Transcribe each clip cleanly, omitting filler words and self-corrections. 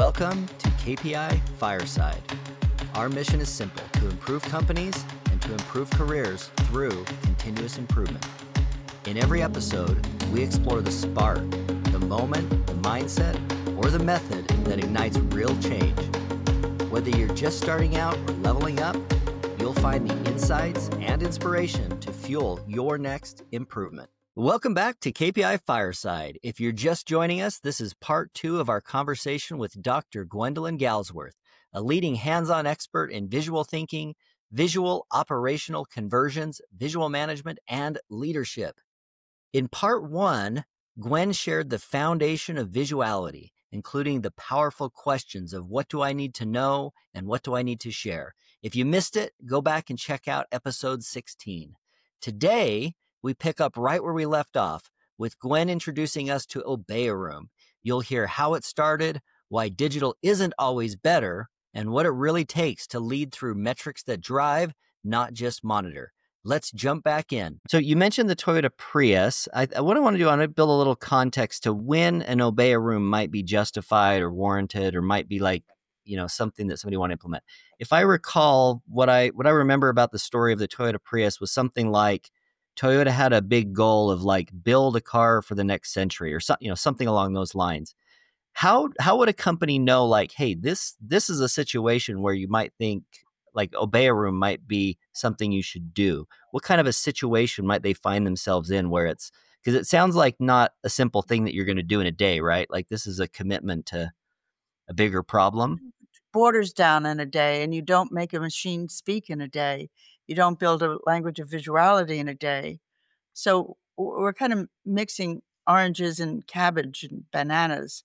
Welcome to KPI Fireside. Our mission is simple: to improve companies and to improve careers through continuous improvement. In every episode, we explore the spark, the moment, the mindset, or the method that ignites real change. Whether you're just starting out or leveling up, you'll find the insights and inspiration to fuel your next improvement. Welcome back to KPI Fireside. If you're just joining us, this is part 2 of our conversation with Dr. Gwendolyn Galsworth, a leading hands-on expert in visual thinking, visual operational conversions, visual management, and leadership. In part 1, Gwen shared the foundation of visuality, including the powerful questions of what do I need to know and what do I need to share. If you missed it, go back and check out episode 16. Today, we pick up right where we left off, with Gwen introducing us to Obeyaroom. You'll hear how it started, why digital isn't always better, and what it really takes to lead through metrics that drive, not just monitor. Let's jump back in. So you mentioned the Toyota Prius. What I want to do, I want to build a little context to when an Obeyaroom might be justified or warranted, or might be like, something that somebody want to implement. If I recall, what I remember about the story of the Toyota Prius was something like Toyota had a big goal of like build a car for the next century, or something along those lines. How would a company know, like, hey, this is a situation where you might think like Obeyaroom might be something you should do? What kind of a situation might they find themselves in where it's, because it sounds like not a simple thing that you're going to do in a day, right? Like this is a commitment to a bigger problem. Borders down in a day, and you don't make a machine speak in a day. You don't build a language of visuality in a day. So we're kind of mixing oranges and cabbage and bananas.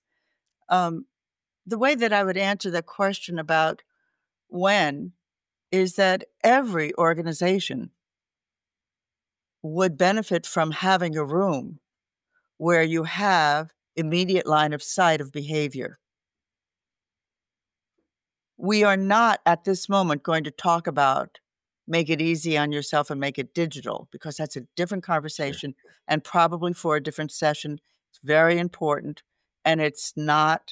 The way that I would answer that question about when is that every organization would benefit from having a room where you have immediate line of sight of behavior. We are not at this moment going to talk about make it easy on yourself and make it digital, because that's a different conversation. Sure. And probably for a different session. It's very important, and it's not,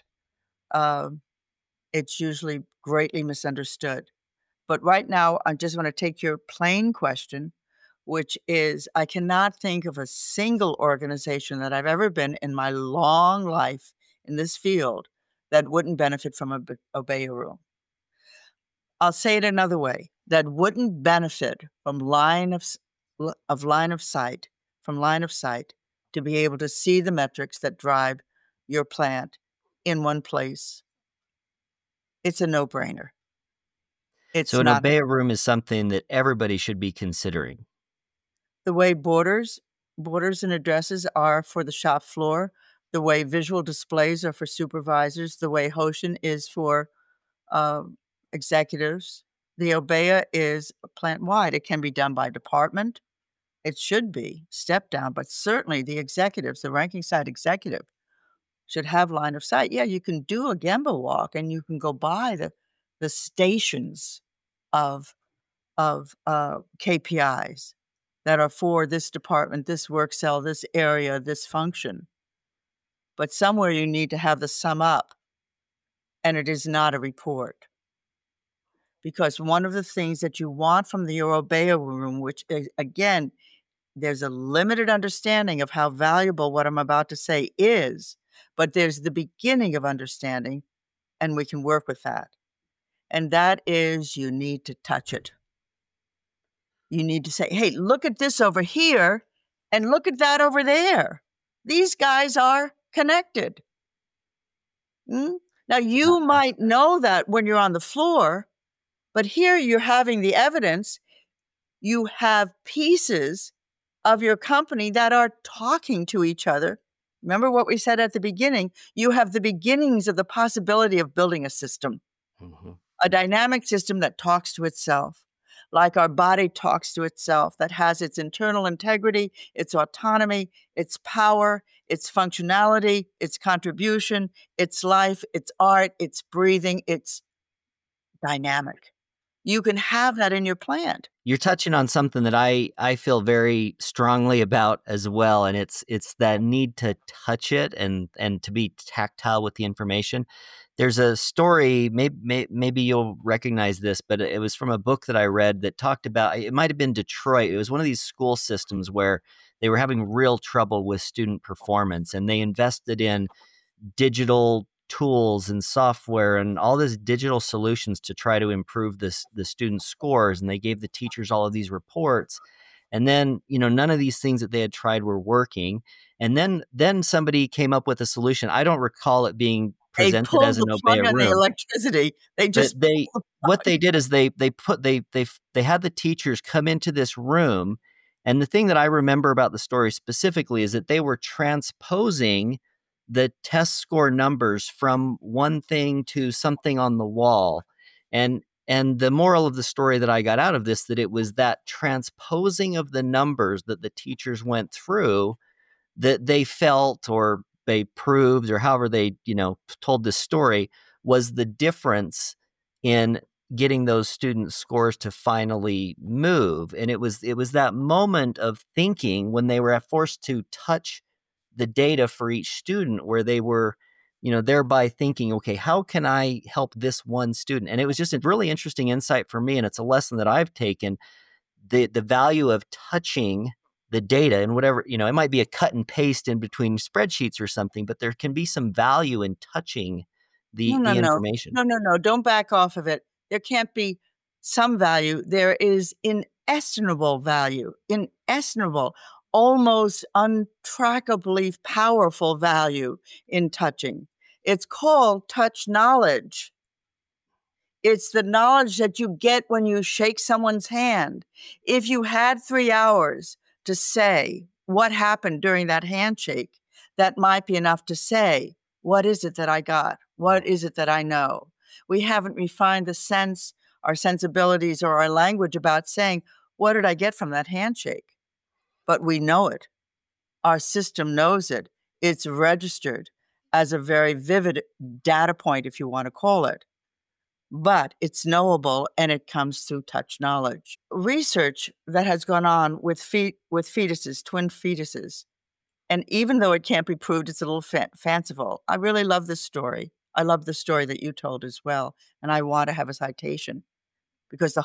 it's usually greatly misunderstood. But right now, I just want to take your plain question, which is, I cannot think of a single organization that I've ever been in my long life in this field that wouldn't benefit from a Obeyaroom. I'll say it another way, that wouldn't benefit from line of sight to be able to see the metrics that drive your plant in one place. It's a no-brainer. So an Obeyaroom is something that everybody should be considering. The way borders and addresses are for the shop floor, the way visual displays are for supervisors, the way Hoshin is for executives. The Obeya is plant-wide. It can be done by department. It should be step down, but certainly the executives, the ranking side executive, should have line of sight. Yeah, you can do a Gemba walk, and you can go by the stations of KPIs that are for this department, this work cell, this area, this function. But somewhere you need to have the sum up, and it is not a report. Because one of the things that you want from the Obeyaroom, which is, again, there's a limited understanding of how valuable what I'm about to say is, but there's the beginning of understanding, and we can work with that. And that is, you need to touch it. You need to say, hey, look at this over here, and look at that over there. These guys are connected. Now, you might know that when you're on the floor, but here you're having the evidence. You have pieces of your company that are talking to each other. Remember what we said at the beginning? You have the beginnings of the possibility of building a system, a dynamic system that talks to itself, like our body talks to itself, that has its internal integrity, its autonomy, its power, its functionality, its contribution, its life, its art, its breathing, its dynamic. You can have that in your plant. You're touching on something that I feel very strongly about as well, and it's that need to touch it and to be tactile with the information. There's a story, maybe you'll recognize this, but it was from a book that I read that talked about, it might have been Detroit. It was one of these school systems where they were having real trouble with student performance, and they invested in digital tools and software and all these digital solutions to try to improve the students' scores. And they gave the teachers all of these reports. And then, none of these things that they had tried were working. And then somebody came up with a solution. I don't recall it being They presented pulled as the an obey plug a on the room. electricity. They just But what they did is they had the teachers come into this room. And the thing that I remember about the story specifically is that they were transposing the test score numbers from one thing to something on the wall. And the moral of the story that I got out of this, that it was that transposing of the numbers that the teachers went through that they felt, or they proved, or however they, told this story, was the difference in getting those students' scores to finally move. And it was that moment of thinking when they were forced to touch the data for each student, where they were, thereby thinking, okay, how can I help this one student? And it was just a really interesting insight for me. And it's a lesson that I've taken, the value of touching the data, and whatever, it might be a cut and paste in between spreadsheets or something, but there can be some value in touching no, no, the no, information. no. Don't back off of it. There can't be some value. There is inestimable value, inestimable, almost untrackably powerful value in touching. It's called touch knowledge. It's the knowledge that you get when you shake someone's hand. If you had 3 hours to say what happened during that handshake, that might be enough to say, what is it that I got? What is it that I know? We haven't refined the sense, our sensibilities, or our language about saying, what did I get from that handshake? But we know it. Our system knows it. It's registered as a very vivid data point, if you want to call it. But it's knowable, and it comes through touch knowledge. Research that has gone on with fetuses, twin fetuses, and even though it can't be proved, it's a little fanciful. I really love this story. I love the story that you told as well, and I want to have a citation because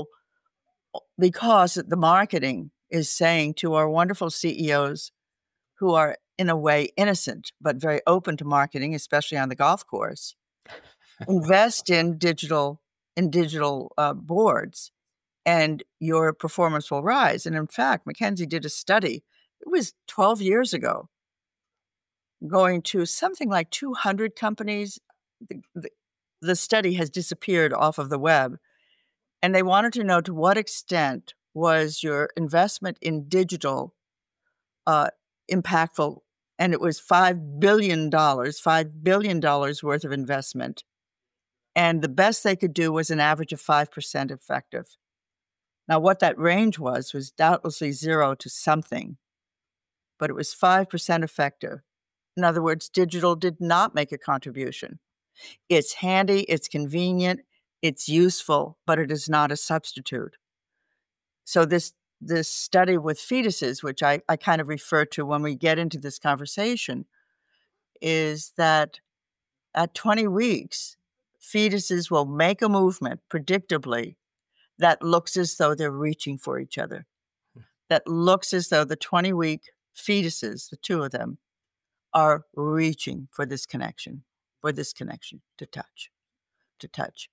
the marketing is saying to our wonderful CEOs, who are in a way innocent but very open to marketing, especially on the golf course, invest in digital boards, and your performance will rise. And in fact, McKinsey did a study. It was 12 years ago, going to something like 200 companies. The study has disappeared off of the web, and they wanted to know to what extent was your investment in digital impactful. And it was $5 billion worth of investment. And the best they could do was an average of 5% effective. Now, what that range was doubtlessly 0 to something, but it was 5% effective. In other words, digital did not make a contribution. It's handy, it's convenient, it's useful, but it is not a substitute. So this study with fetuses, which I kind of refer to when we get into this conversation, is that at 20 weeks, fetuses will make a movement predictably that looks as though they're reaching for each other, that looks as though the 20-week fetuses, the two of them, are reaching for this connection to touch.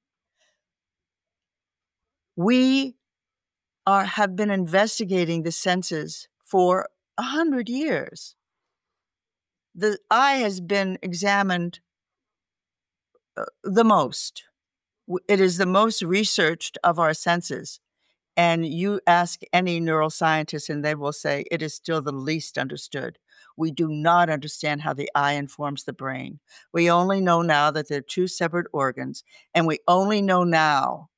We have been investigating the senses for 100 years. The eye has been examined the most. It is the most researched of our senses. And you ask any neuroscientist and they will say it is still the least understood. We do not understand how the eye informs the brain. We only know now that they're two separate organs, and we only know now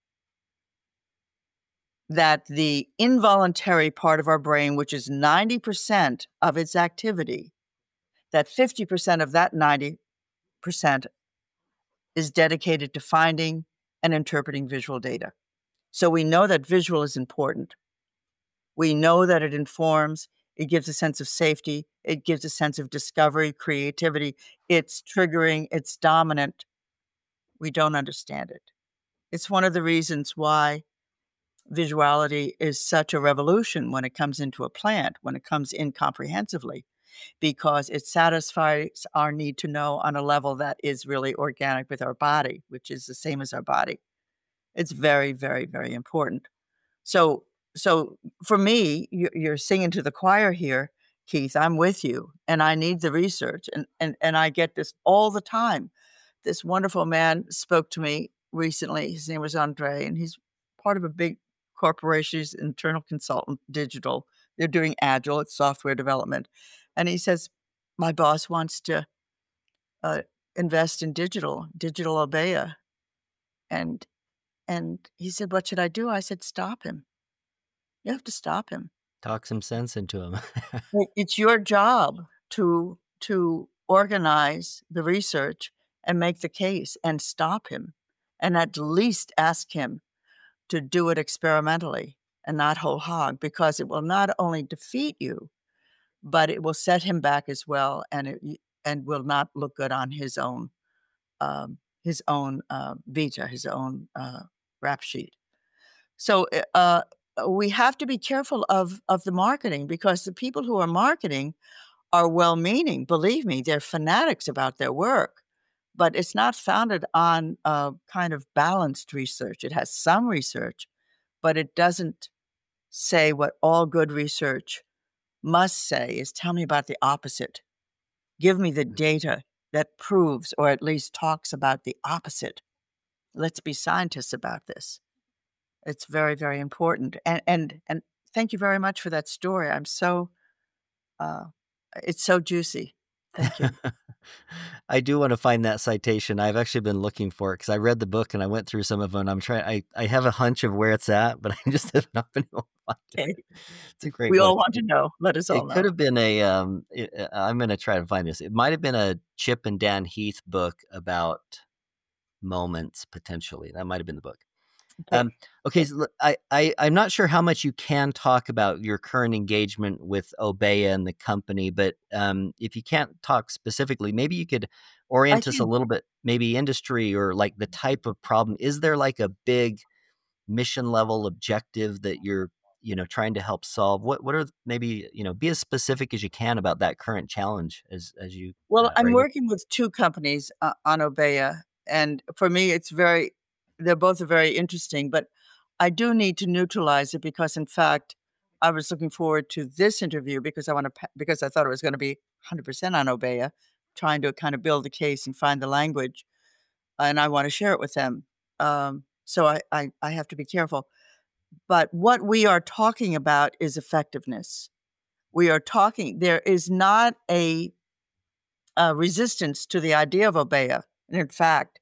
that the involuntary part of our brain, which is 90% of its activity, that 50% of that 90% is dedicated to finding and interpreting visual data. So we know that visual is important. We know that it informs, it gives a sense of safety, it gives a sense of discovery, creativity. It's triggering, it's dominant. We don't understand it. It's one of the reasons why visuality is such a revolution when it comes into a plant, when it comes in comprehensively, because it satisfies our need to know on a level that is really organic with our body, which is the same as our body. It's very, very, very important. So so for me, you're singing to the choir here, Keith. I'm with you, and I need the research, and I get this all the time. This wonderful man spoke to me recently. His name was Andre, and he's part of a big corporation. He's an internal consultant, digital. They're doing agile, it's software development. And he says, my boss wants to uh, invest in digital Obeya. And and he said, what should I do? I said, stop him. You have to stop him. Talk some sense into him. It's your job to organize the research and make the case and stop him, and at least ask him to do it experimentally and not whole hog, because it will not only defeat you, but it will set him back as well, and and will not look good on his own vita, his own rap sheet. So, we have to be careful of the marketing, because the people who are marketing are well-meaning. Believe me, they're fanatics about their work, but it's not founded on kind of balanced research. It has some research, but it doesn't say what all good research must say is tell me about the opposite. Give me the data that proves or at least talks about the opposite. Let's be scientists about this. It's very, very important. And thank you very much for that story. I'm so uh, it's so juicy. Thank you. I do want to find that citation. I've actually been looking for it because I read the book and I went through some of them. I'm trying. I have a hunch of where it's at, but I just have not been able to find it. Okay. It's a great We all book. want to know. Let us all It could know. have been a. I'm going to try to find this. It might have been a Chip and Dan Heath book about moments potentially. That might have been the book. Okay. Okay, so I'm not sure how much you can talk about your current engagement with Obeya and the company, but if you can't talk specifically, maybe you could I orient us a can. little bit, maybe industry or like the type of problem. Is there like a big mission level objective that you're trying to help solve? What are maybe be as specific as you can about that current challenge as you Well, are I'm able. working with 2 companies on Obeya, and for me, they're both very interesting, but I do need to neutralize it because, in fact, I was looking forward to this interview because because I thought it was gonna be 100% on Obeya, trying to kind of build a case and find the language, and I wanna share it with them. So I have to be careful. But what we are talking about is effectiveness. There is not a resistance to the idea of Obeya. And in fact,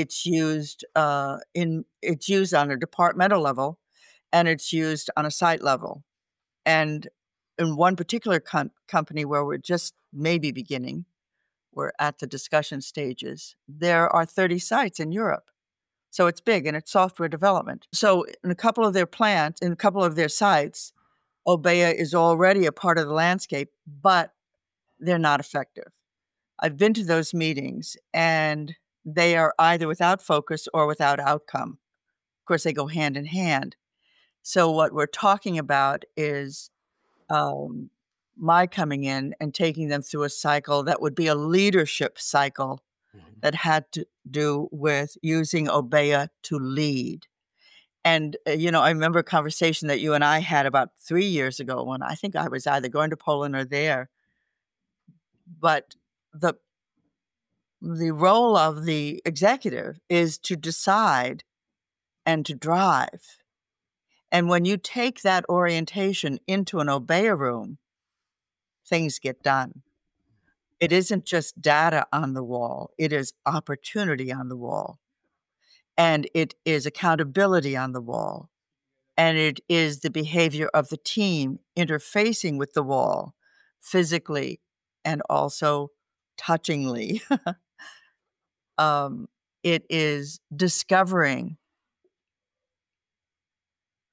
it's used on a departmental level, and it's used on a site level. And in one particular company where we're just maybe beginning, we're at the discussion stages, there are 30 sites in Europe. So it's big and it's software development. So in a couple of their plants, in a couple of their sites, Obeya is already a part of the landscape, but they're not effective. I've been to those meetings, and they are either without focus or without outcome. Of course, they go hand in hand. So what we're talking about is um, my coming in and taking them through a cycle that would be a leadership cycle Mhm. that had to do with using Obeya to lead. And, I remember a conversation that you and I had about 3 years ago when I think I was either going to Poland or there. But the the role of the executive is to decide and to drive. And when you take that orientation into an Obeya room, things get done. It isn't just data on the wall, it is opportunity on the wall, and it is accountability on the wall, and it is the behavior of the team interfacing with the wall physically and also touchingly. It is discovering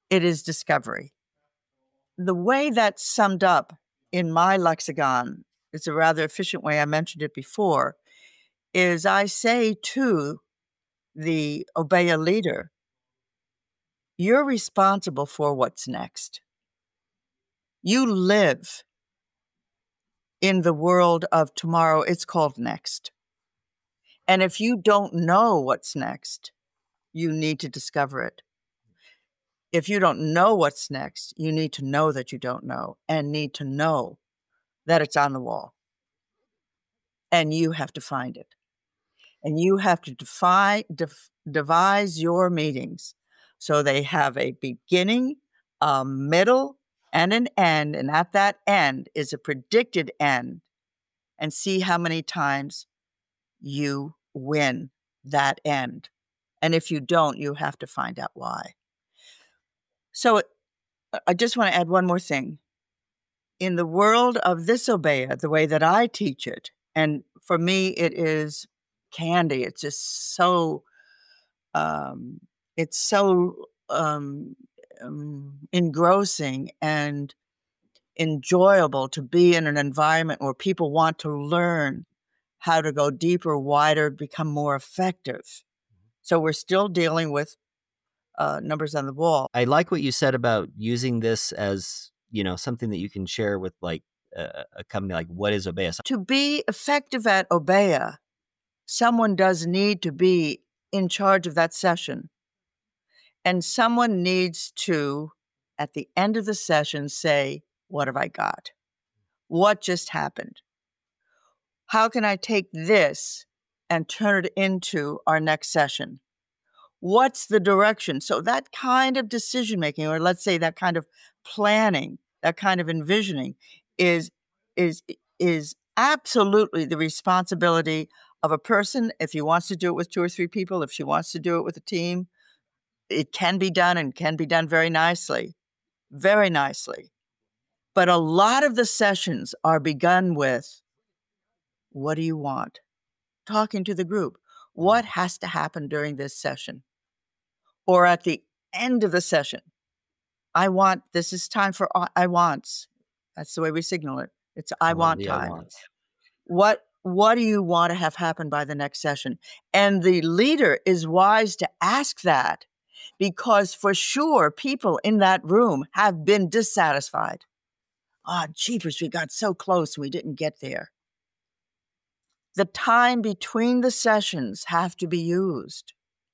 it is discovery. The way that's summed up in my lexicon, it's a rather efficient way, I mentioned it before, is I say to the Obeya leader, you're responsible for what's next. You live in the world of tomorrow. It's called next. And if you don't know what's next, you need to discover it. If you don't know what's next, you need to know that you don't know and need to know that it's on the wall. And you have to find it. And you have to devise your meetings so they have a beginning, a middle, and an end. And at that end is a predicted end. And see how many times you win that end. And if you don't, you have to find out why. So I just want to add one more thing. In the world of this Obeya, the way that I teach it, and for me, it is candy. It's just so, it's so engrossing and enjoyable to be in an environment where people want to learn how to go deeper, wider, become more effective. So we're still dealing with numbers on the wall. I like what you said about using this as, something that you can share with like a company. Like, what is Obeya? To be effective at Obeya, someone does need to be in charge of that session. And someone needs to, at the end of the session, say, what have I got? What just happened? How can I take this and turn it into our next session? What's the direction? So that kind of decision making, or let's say that kind of planning, that kind of envisioning is absolutely the responsibility of a person. If he wants to do it with 2 or 3 people, if she wants to do it with a team, it can be done and can be done very nicely, very nicely. But a lot of the sessions are begun with, what do you want? Talking to the group. What has to happen during this session? Or at the end of the session, this is time for I wants. That's the way we signal it. It's I want time. What do you want to have happen by the next session? And the leader is wise to ask that, because for sure people in that room have been dissatisfied. Jeepers, we got so close and we didn't get there. The time between the sessions have to be used.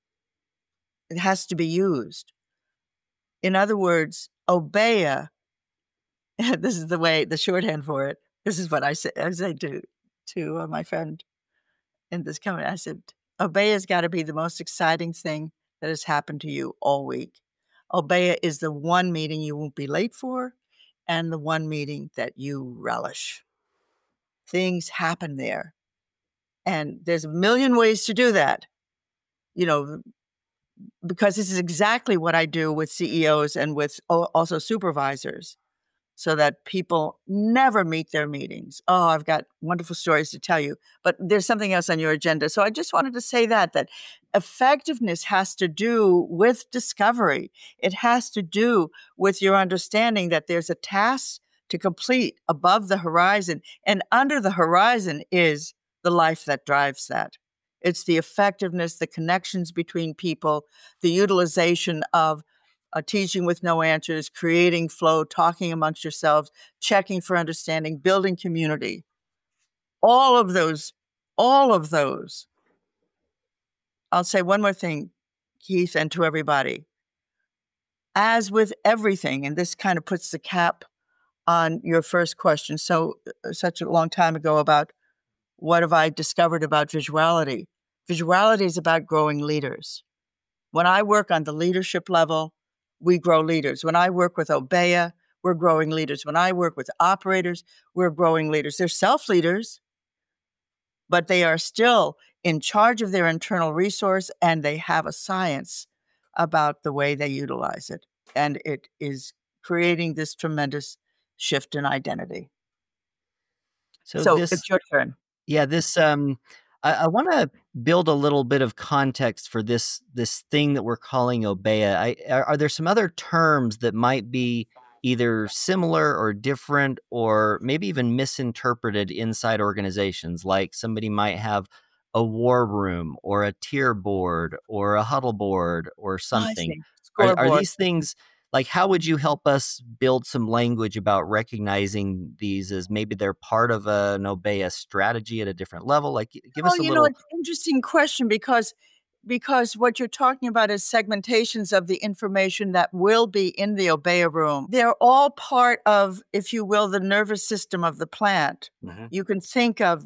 It has to be used. In other words, Obeya, this is the shorthand for it. This is what I say to my friend in this company. I said, Obeya's got to be the most exciting thing that has happened to you all week. Obeya is the one meeting you won't be late for and the one meeting that you relish. Things happen there. And there's a million ways to do that, because this is exactly what I do with CEOs and with also supervisors, so that people never meet their meetings. Oh, I've got wonderful stories to tell you, but there's something else on your agenda. So I just wanted to say that effectiveness has to do with discovery. It has to do with your understanding that there's a task to complete above the horizon, and under the horizon is the life that drives that. It's the effectiveness, the connections between people, the utilization of teaching with no answers, creating flow, talking amongst yourselves, checking for understanding, building community. All of those. I'll say one more thing, Keith, and to everybody. As with everything, and this kind of puts the cap on your first question, such a long time ago, about what have I discovered about visuality? Visuality is about growing leaders. When I work on the leadership level, we grow leaders. When I work with Obeya, we're growing leaders. When I work with operators, we're growing leaders. They're self-leaders, but they are still in charge of their internal resource, and they have a science about the way they utilize it. And it is creating this tremendous shift in identity. So it's your turn. Yeah, this I want to build a little bit of context for this thing that we're calling Obeya. Are there some other terms that might be either similar or different, or maybe even misinterpreted inside organizations? Like somebody might have a war room, or a tier board, or a huddle board, or I something. see. Are Scoreboard. these things? Like, how would you help us build some language about recognizing these as maybe they're part of an Obeya strategy at a different level? Like, give Oh, us a little. it's an interesting question because what you're talking about is segmentations of the information that will be in the Obeya room. They're all part of, if you will, the nervous system of the plant. Mhm. You can think of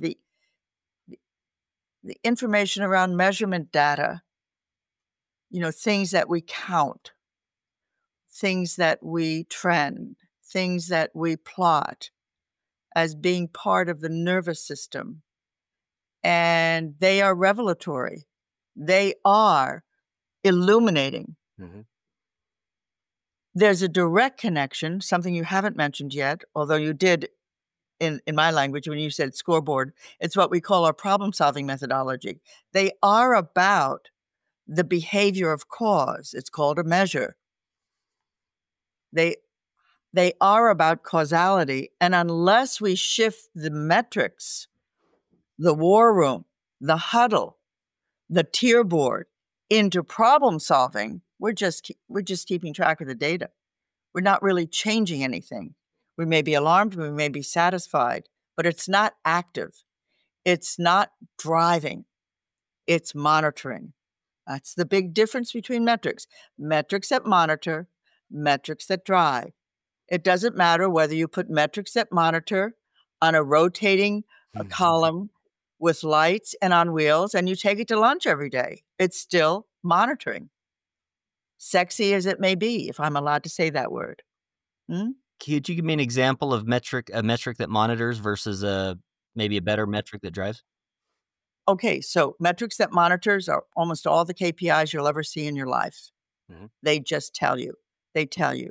the information around measurement data, things that we count, things that we trend, things that we plot as being part of the nervous system. And they are revelatory. They are illuminating. Mhm. There's a direct connection, something you haven't mentioned yet, although you did in my language when you said scoreboard. It's what we call our problem-solving methodology. They are about the behavior of cause. It's called a measure. They are about causality, and unless we shift the metrics, the war room, the huddle, the tier board into problem solving, we're just keeping track of the data. We're not really changing anything. We may be alarmed, we may be satisfied, but it's not active. It's not driving. It's monitoring. That's the big difference between metrics. Metrics that monitor, metrics that drive. It doesn't matter whether you put metrics that monitor on a rotating column with lights and on wheels, and you take it to lunch every day. It's still monitoring. Sexy as it may be, if I'm allowed to say that word. Could you give me an example of a metric that monitors versus maybe a better metric that drives? Okay, so metrics that monitors are almost all the KPIs you'll ever see in your life. Mhm. They just tell you. They tell you.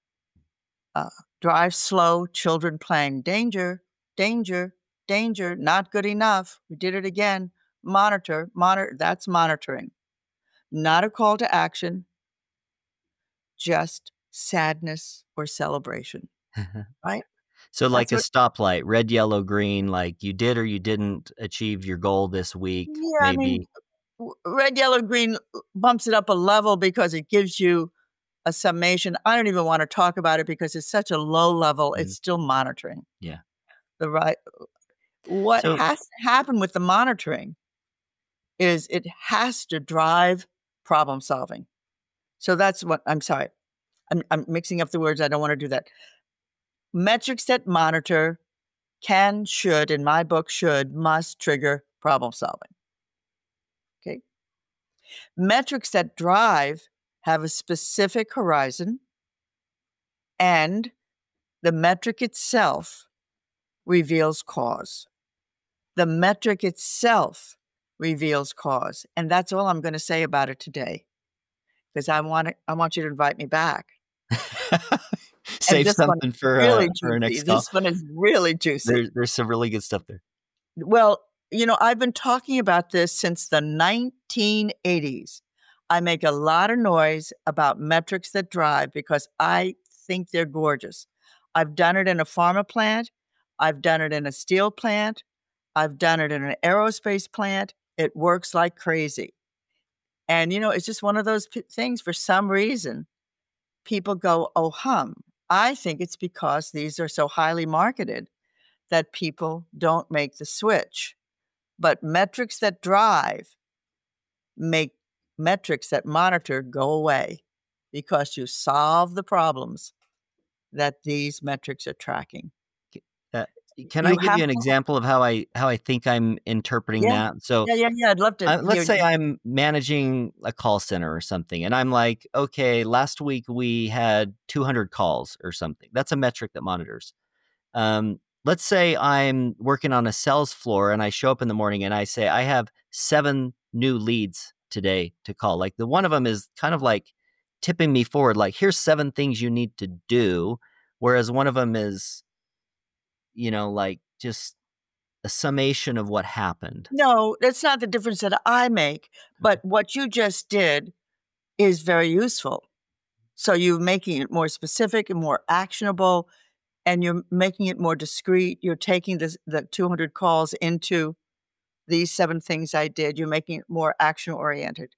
Drive slow, children playing, danger, danger, danger, not good enough. We did it again. Monitor, that's monitoring. Not a call to action, just sadness or celebration, right? So like That's a what, stoplight, red, yellow, green, like you did or you didn't achieve your goal this week, yeah, I mean, maybe. red, yellow, green bumps it up a level because it gives you a summation. I don't even want to talk about it because it's such a low level. It's Mhm. still monitoring Yeah. the right. What So has to happen with the monitoring is it has to drive problem solving. So that's what I'm sorry. I'm mixing up the words. I don't want to do that. Metrics that monitor can, should, in my book, must trigger problem solving. Okay. Metrics that drive have a specific horizon, and the metric itself reveals cause. The metric itself reveals cause. And that's all I'm going to say about it today. Because I want you to invite me back. And save this one is something for really our juicy. next call. This one is really juicy. There's some really good stuff there. Well, I've been talking about this since the 1980s. I make a lot of noise about metrics that drive because I think they're gorgeous. I've done it in a pharma plant. I've done it in a steel plant. I've done it in an aerospace plant. It works like crazy. And, it's just one of those things for some reason. People go, oh, hum. I think it's because these are so highly marketed that people don't make the switch. But metrics that drive make metrics that monitor go away because you solve the problems that these metrics are tracking. Uh, can I You give have you an to, example of how I think I'm interpreting yeah, that? So yeah. I'd love to let's hear say you. I'm managing a call center or something, and I'm like, okay, last week we had 200 calls or something. That's a metric that monitors. Let's say I'm working on a sales floor and I show up in the morning and I say, I have 7 new leads today to call. Like the one of them is kind of like tipping me forward, like, here's 7 things you need to do. Whereas one of them is, like just a summation of what happened. No, that's not the difference that I make. But what you just did is very useful. So you're making it more specific and more actionable, and you're making it more discrete. You're taking the 200 calls into these 7 things I did. You're making it more action-oriented.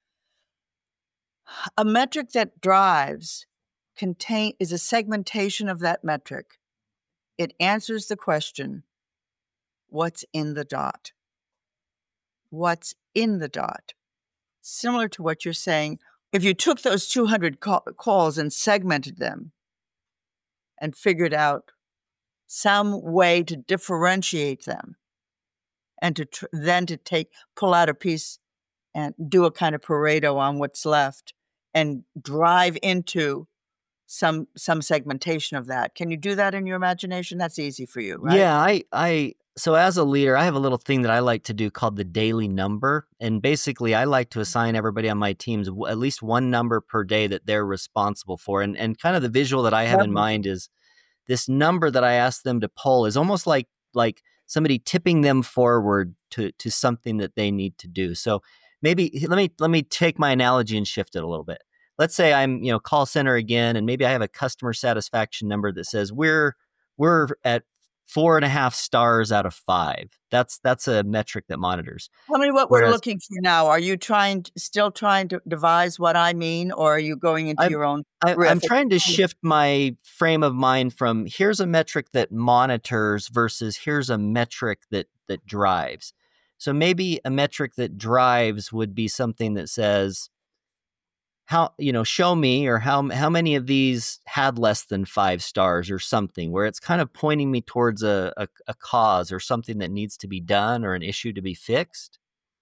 A metric that drives is a segmentation of that metric. It answers the question, what's in the dot? What's in the dot? Similar to what you're saying, if you took those 200 calls and segmented them and figured out some way to differentiate them and to then to pull out a piece and do a kind of Pareto on what's left and drive into some segmentation of that. Can you do that in your imagination? That's easy for you, right? Yeah, so as a leader, I have a little thing that I like to do called the daily number. And basically, I like to assign everybody on my teams at least one number per day that they're responsible for. And kind of the visual that I have in mind is this number that I ask them to pull is almost like somebody tipping them forward to something that they need to do. So maybe let me take my analogy and shift it a little bit. Let's say I'm, call center again, and maybe I have a customer satisfaction number that says we're at 4.5 stars out of 5. That's a metric that monitors. Tell me what we're looking for now. Are you still trying to devise what I mean, or are you going into your own? I'm trying to shift my frame of mind from here's a metric that monitors versus here's a metric that drives. So maybe a metric that drives would be something that says, show me, or how many of these had less than 5 stars or something, where it's kind of pointing me towards a cause or something that needs to be done or an issue to be fixed.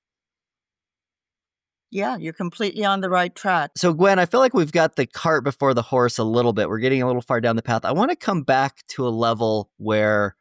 Yeah, you're completely on the right track. So Gwen, I feel like we've got the cart before the horse a little bit. We're getting a little far down the path. I want to come back to a level where,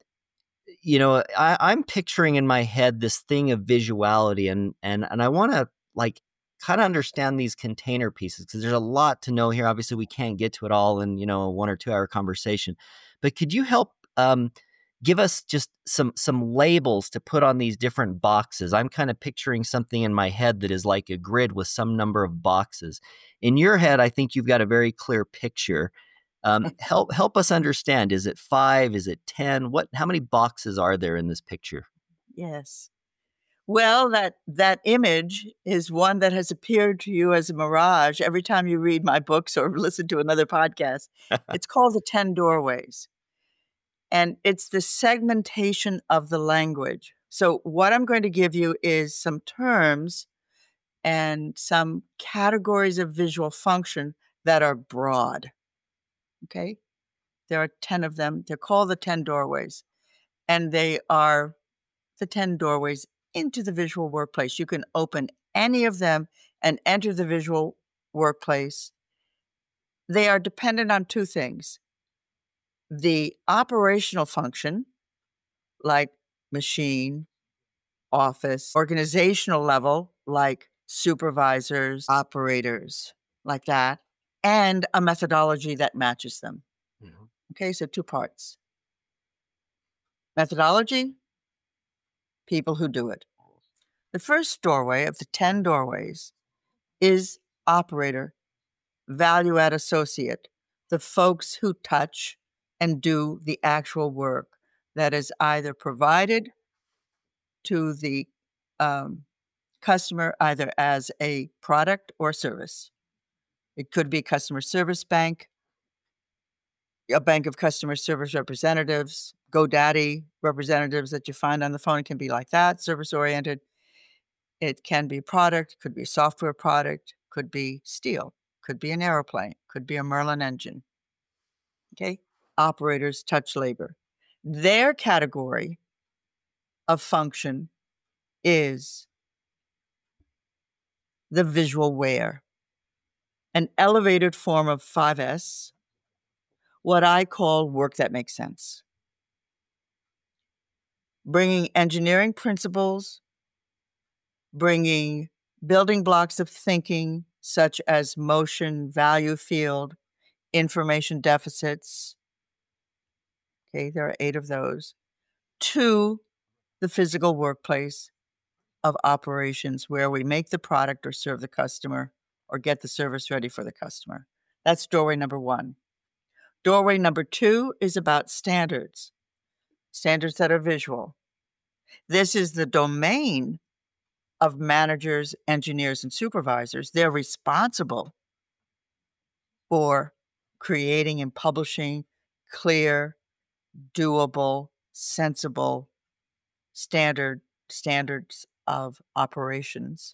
I'm picturing in my head this thing of visuality, and I want to kind of understand these container pieces, because there's a lot to know here. Obviously, we can't get to it all in, a 1 or 2 hour conversation, but could you help give us just some labels to put on these different boxes? I'm kind of picturing something in my head that is like a grid with some number of boxes. In your head, I think you've got a very clear picture. Help us understand. Is it 5? Is it 10? How many boxes are there in this picture? Yes. Well, that image is one that has appeared to you as a mirage every time you read my books or listen to another podcast. It's called The 10 Doorways. And it's the segmentation of the language. So what I'm going to give you is some terms and some categories of visual function that are broad. Okay? There are 10 of them. They're called the 10 Doorways. And they are the 10 doorways into the visual workplace. You can open any of them and enter the visual workplace. They are dependent on 2 things. The operational function, like machine, office, organizational level, like supervisors, operators, like that, and a methodology that matches them. Mm-hmm. Okay, so 2 parts. Methodology, people who do it. The first doorway of the 10 doorways is operator, value-add associate, the folks who touch and do the actual work that is either provided to the customer either as a product or service. It could be a customer service bank, a bank of customer service representatives, GoDaddy representatives that you find on the phone can be like that, service-oriented. It can be a product, could be a software product, could be steel, could be an airplane, could be a Merlin engine. Okay? Operators touch labor. Their category of function is the visual where, an elevated form of 5S, what I call work that makes sense. Bringing engineering principles, bringing building blocks of thinking, such as motion, value field, information deficits. Okay, there are 8 of those. To the physical workplace of operations where we make the product or serve the customer or get the service ready for the customer. That's doorway number 1. Doorway number 2 is about standards, standards that are visual. This is the domain of managers, engineers, and supervisors. They're responsible for creating and publishing clear, doable, sensible standards of operations.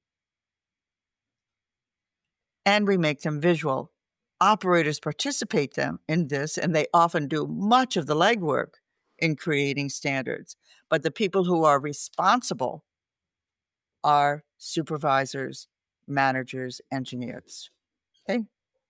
And we make them visual. Operators participate in this, and they often do much of the legwork in creating standards. But the people who are responsible are supervisors, managers, engineers. Okay.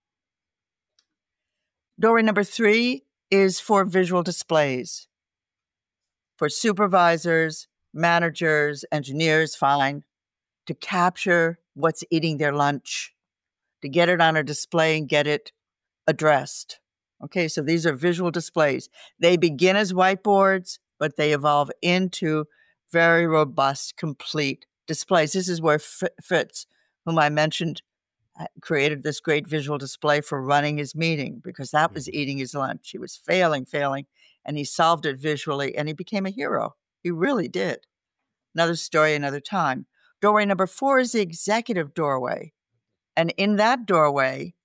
Doorway number 3 is for visual displays. For supervisors, managers, engineers, fine, to capture what's eating their lunch, to get it on a display and get it addressed. Okay, so these are visual displays. They begin as whiteboards, but they evolve into very robust, complete displays. This is where Fritz, whom I mentioned, created this great visual display for running his meeting because that was eating his lunch. He was failing, and he solved it visually, and he became a hero. He really did. Another story, another time. Doorway number 4 is the executive doorway. And in that doorway,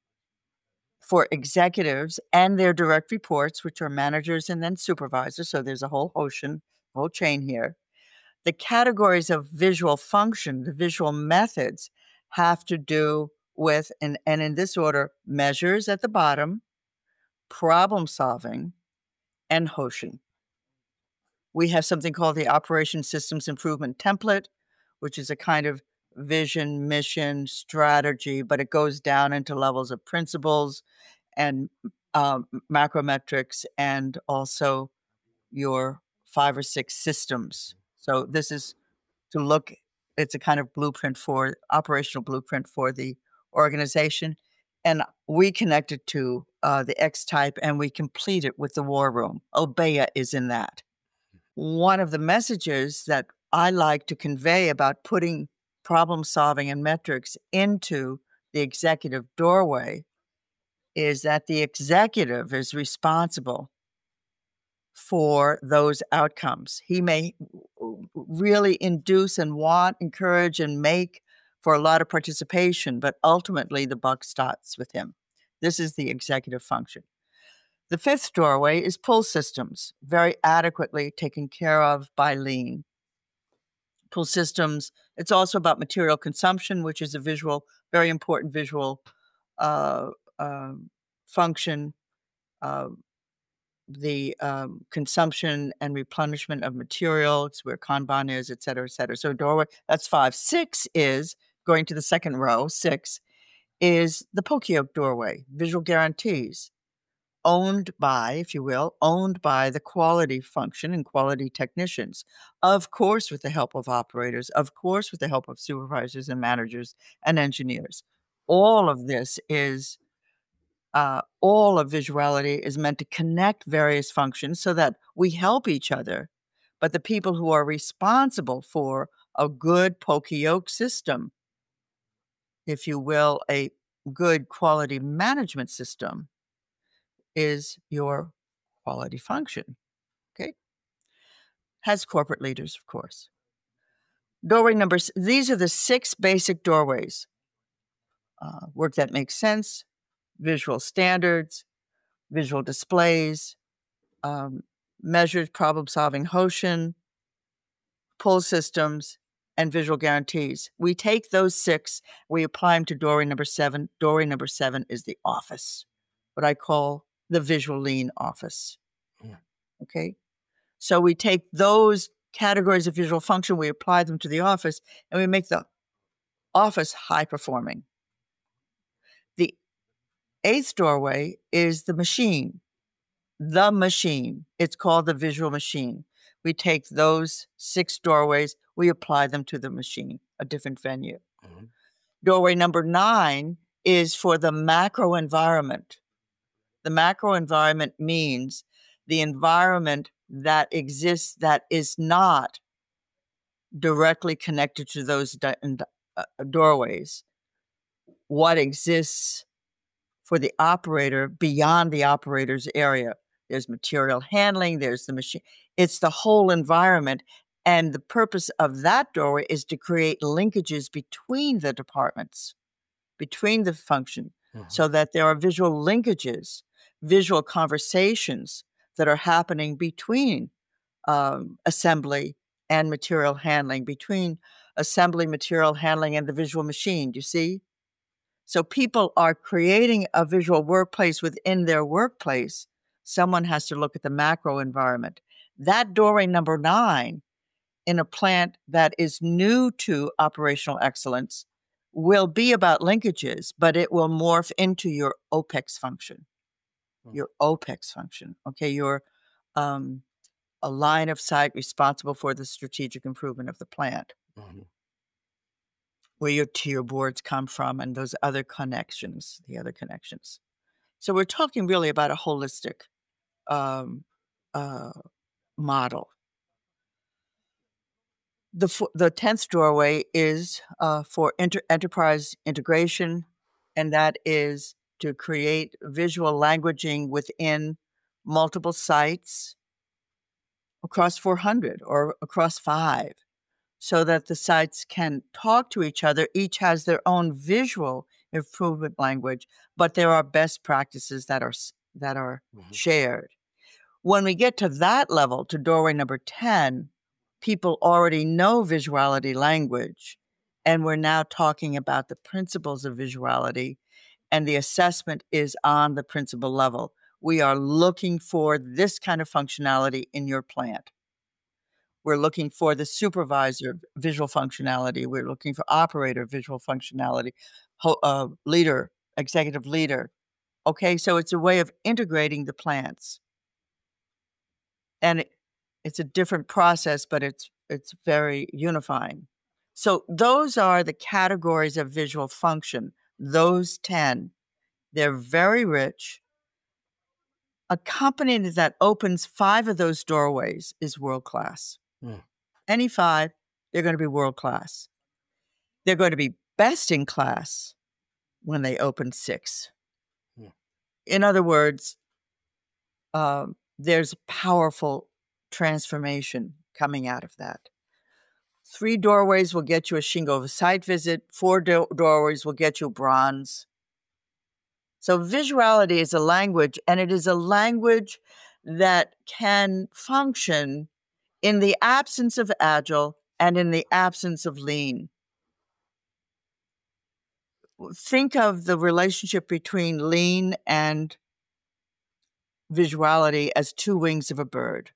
for executives and their direct reports, which are managers and then supervisors, so there's a whole chain here. The categories of visual function, the visual methods, have to do with, and in this order, measures at the bottom, problem solving, and Hoshin. We have something called the Operation Systems Improvement Template, which is a kind of vision, mission, strategy, but it goes down into levels of principles and macrometrics and also your 5 or 6 systems. So this is to look, it's a kind of operational blueprint for the organization. And we connect it to the X-type and we complete it with the war room. Obeya is in that. One of the messages that I like to convey about putting problem solving and metrics into the executive doorway is that the executive is responsible for those outcomes. He may really induce and encourage, and make for a lot of participation, but ultimately the buck stops with him. This is the executive function. The 5th doorway is pull systems, very adequately taken care of by Lean. Pull systems, it's also about material consumption, which is a very important visual function. The consumption and replenishment of material, it's where Kanban is, et cetera, et cetera. So doorway, that's 5. 6 is, going to the second row, 6 is the Poka-yoke doorway, visual guarantees, owned by the quality function and quality technicians, of course with the help of operators, of course with the help of supervisors and managers and engineers. All of this is all of visuality is meant to connect various functions so that we help each other. But the people who are responsible for a good Poka-yoke system, if you will, a good quality management system, is your quality function. Okay? Has corporate leaders, of course. Doorway numbers, these are the 6 basic doorways. Work that makes sense, visual standards, visual displays, measured problem-solving Hoshin, pull systems, and visual guarantees. We take those 6, we apply them to doorway number 7. Doorway number 7 is the office, what I call the visual lean office. Okay? So we take those categories of visual function, we apply them to the office, and we make the office high-performing. The 8th doorway is the machine. The machine. It's called the visual machine. We take those 6 doorways, we apply them to the machine, a different venue. Mm-hmm. Doorway number 9 is for the macro environment. The macro environment means the environment that exists that is not directly connected to those doorways, what exists for the operator beyond the operator's area. There's material handling, there's the machine. It's the whole environment. And the purpose of that doorway is to create linkages between the departments, between the function, so that there are visual linkages, visual conversations that are happening between assembly and material handling, between assembly, material handling, and the visual machine. Do you see? So people are creating a visual workplace within their workplace. Someone has to look at the macro environment. That doorway number 9 in a plant that is new to operational excellence will be about linkages, but it will morph into your OPEX function. Your OPEX function. Okay, your a line of sight responsible for the strategic improvement of the plant. Where your tier boards come from and those other connections, the other connections. So we're talking really about a holistic model. The 10th doorway is for enterprise integration, and that is to create visual languaging within multiple sites across 400 or across 5, so that the sites can talk to each other. Each has their own visual improvement language, but there are best practices that are shared. When we get to that level, to doorway number 10, people already know visuality language, and we're now talking about the principles of visuality, and the assessment is on the principle level. We are looking for this kind of functionality in your plant. We're looking for the supervisor visual functionality. We're looking for operator visual functionality, leader, executive leader. Okay, so it's a way of integrating the plants. And it's a different process, but it's very unifying. So those are the categories of visual function, those 10. They're very rich. A company that opens 5 of those doorways is world-class. Any 5, they're going to be world-class. They're going to be best in class when they open 6. In other words, there's powerful transformation coming out of that. 3 doorways will get you a Shingo site visit. 4 doorways will get you bronze. So visuality is a language, and it is a language that can function in the absence of agile and in the absence of lean. Think of the relationship between lean and visuality as 2 wings of a bird.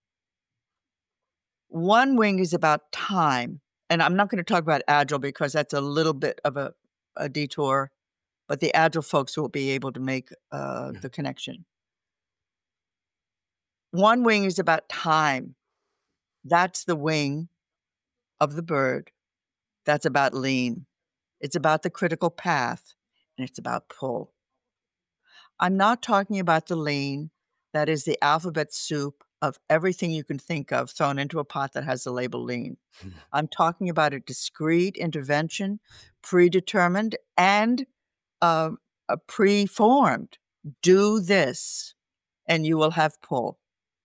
One wing is about time, and I'm not going to talk about agile because that's a little bit of a detour, but the agile folks will be able to make the connection. One wing is about time. That's the wing of the bird. That's about lean. It's about the critical path, and it's about pull. I'm not talking about the lean. That is the alphabet soup of everything you can think of thrown into a pot that has the label lean. I'm talking about a discrete intervention, predetermined and preformed. Do this, and you will have pull.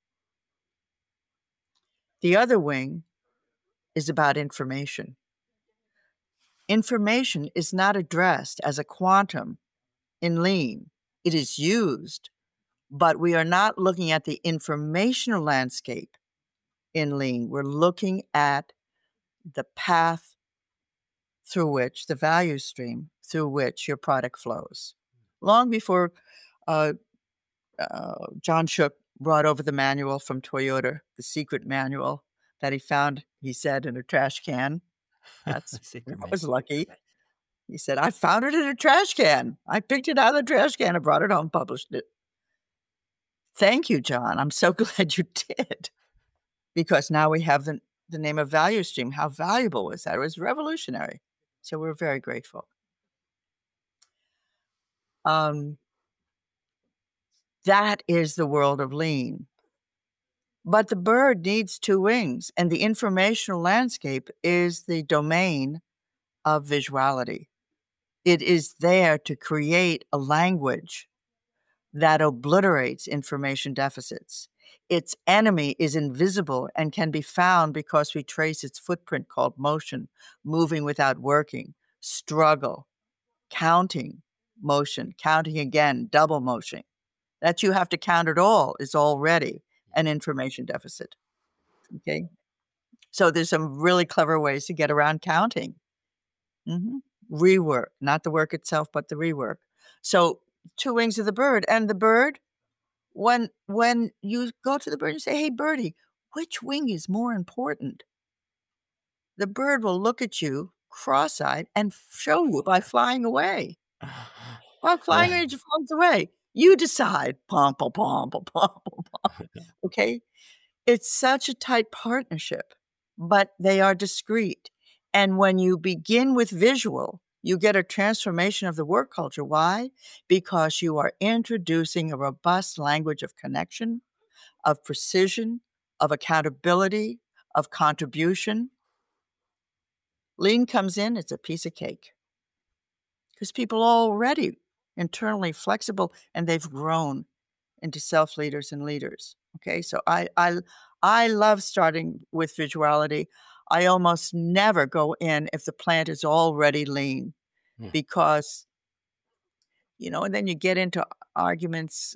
The other wing is about information. Information is not addressed as a quantum in lean. It is used, but we are not looking at the informational landscape in lean. We're looking at the path through which, the value stream through which your product flows. Long before John Shook brought over the manual from Toyota, the secret manual that he found, he said, in a trash can. That was lucky. He said, I found it in a trash can. I picked it out of the trash can and brought it home, published it. Thank you, John. I'm so glad you did. Because now we have the name of value stream. How valuable was that? It was revolutionary. So we're very grateful. That is the world of lean. But the bird needs two wings, and the informational landscape is the domain of visuality. It is there to create a language that obliterates information deficits. Its enemy is invisible and can be found because we trace its footprint called motion, moving without working, struggle, counting, motion, counting again, double motion. That you have to count it all is already an information deficit. Okay. So there's some really clever ways to get around counting. Rework, not the work itself, but the rework. So two wings of the bird, and the bird, when you go to the bird and say, "Hey, birdie, which wing is more important?" The bird will look at you cross-eyed and show you by flying away. While flying away, it flies away. You decide. Pom, pom, pom, pom, pom, pom, pom. Okay? It's such a tight partnership, but they are discrete. And when you begin with visual, you get a transformation of the work culture. Why? Because you are introducing a robust language of connection, of precision, of accountability, of contribution. Lean comes in, it's a piece of cake. Because people are already internally flexible and they've grown into self-leaders and leaders. Okay, so I love starting with visuality. I almost never go in if the plant is already lean because, and then you get into arguments.